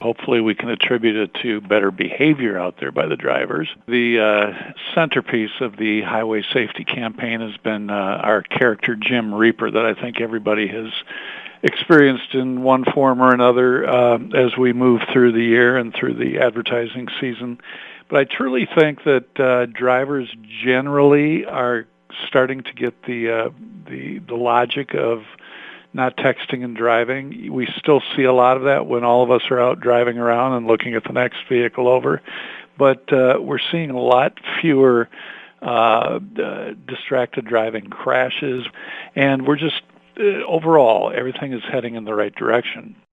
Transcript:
hopefully we can attribute it to better behavior out there by the drivers. The centerpiece of the highway safety campaign has been our character Jim Reaper that I think everybody has experienced in one form or another as we move through the year and through the advertising season. But I truly think that drivers generally are starting to get the logic of not texting and driving. We still see a lot of that when all of us are out driving around and looking at the next vehicle over. But we're seeing a lot fewer distracted driving crashes, and we're just overall, everything is heading in the right direction.